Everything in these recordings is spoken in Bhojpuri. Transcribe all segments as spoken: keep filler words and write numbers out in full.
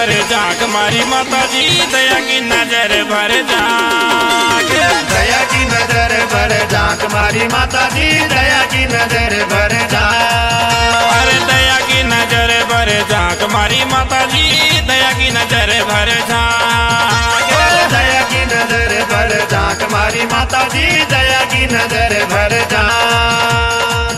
भर जाग मारी माता जी दया की नजर भर जाग। दया की नजर भर जाग मारी माता जी दया की नजर भर जाग। अरे दया की नजर भर जाग मारी माता जी दया की नजर भर जाग। दया की नजर भर जाग मारी माता जी दया की नजर भर जाग।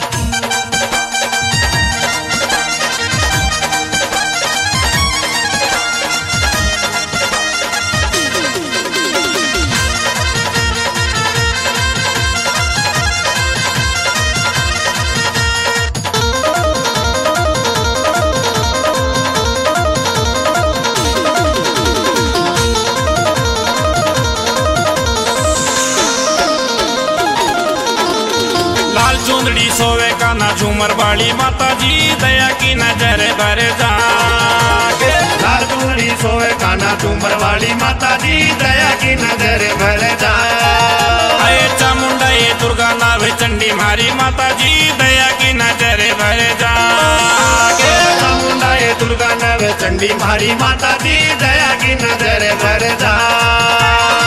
चुंदड़ी सोवे काना झूमर वाली माता जी दया की नजर भर जाग। लाल चुंदड़ी सोवे काना झूमर वाली माता जी दया की नजर भर जाग। अये चामुंडा ये दुर्गा नावे चंडी मारी माता जी दया की नजर भर जाग। चामुंडा ये दुर्गा नावे चंडी मारी माता जी दया की नजर भर जाग।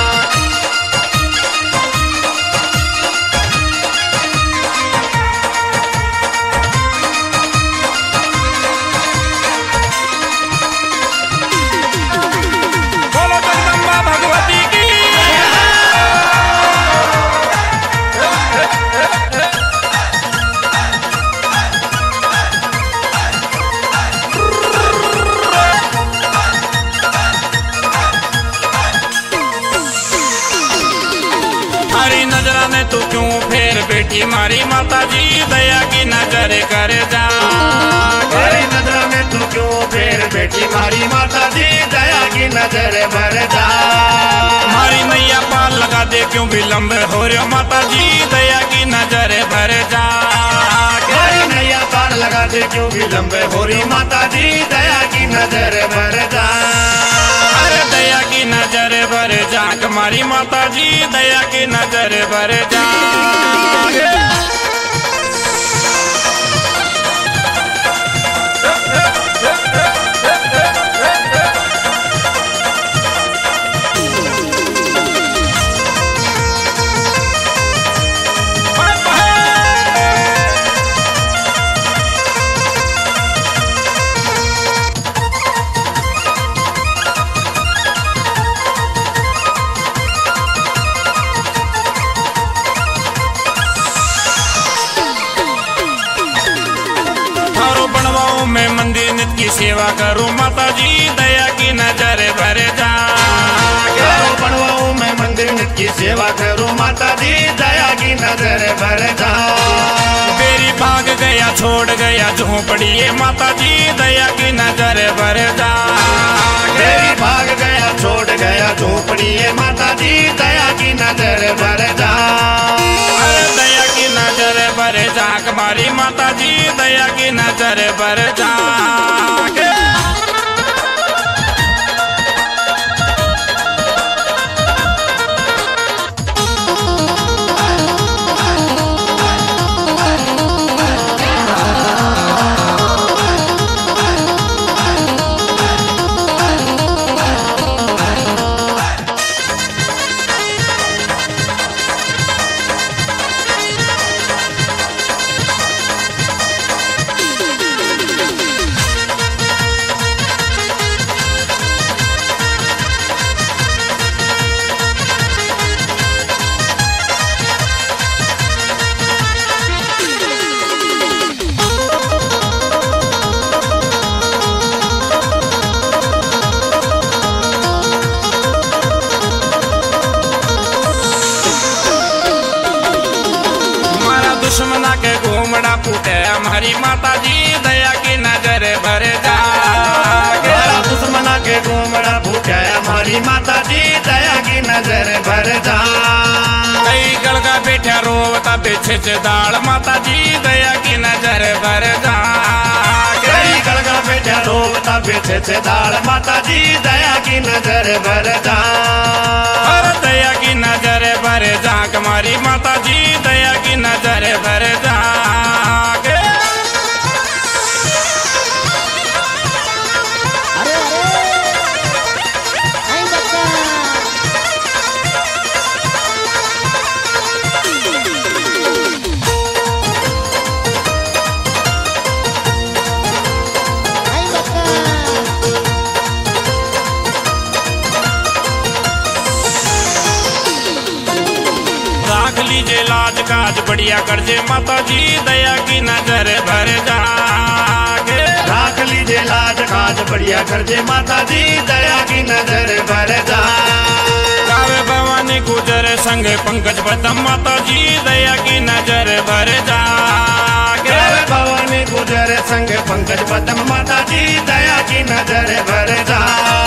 नजराने तू क्यों फेर बेटी मारी माता जी दया की नजर कर जा। हरी नजर में तू क्यों फेर बेटी मारी माता जी दया की नजर भर जा। मारी नैया पार लगा दे क्यों विलम्ब हो रहा माता जी दया की नजर भर जा। हरी नैया पार लगा दे क्यों विलम्ब हो रही माता जी दया की नजर भर जा। अरे दया की नजर भर जाग मारी माता जी दया की नजर भर जाग। मैं मंदिर नित की सेवा करूं माता जी दया की नजर भर जाग। बनवाऊं मैं मंदिर नित की सेवा करूं माता जी दया की नजर भर जाग। मेरी भाग गया छोड़ गया झोंपड़ी ये माता जी दया की नजर भर जाग। मेरी भाग गया छोड़ गया झोंपड़ी ये माता जी दया की नजर भर जाग। अरे दया की नजर भर जाग मारी माता जी दया की नजर भर जाग। दुश्मना के घूमड़ा फूटे हमारी माता जी दया की नजर भर जाग। दुश्मना के घूमड़ा फूटे हमारी माता जी दया की नजर भर जाग। कई गलगा बैठा रोवता पीछे से दाल माता जी दया की नजर भर जाग। कई गलगा बैठा रोवता पीछे से दाल माता जी दया की नजर भर जाग। दया की नजर भर जाग हमारी माता जी दया की नजर भर जाग। अरे अरे लीजिए लाज काज बढ़िया करजे माता जी दया की नजर भर जाके। राख लीजिए लाज काज बढ़िया करजे माता जी दया की नजर भर जा। गावे भवानी गुजर संग पंकज बदम माता जी दया की नजर भर जाके। गावे भवानी गुजर संग पंकज बदम माता जी दया की नजर भर जा।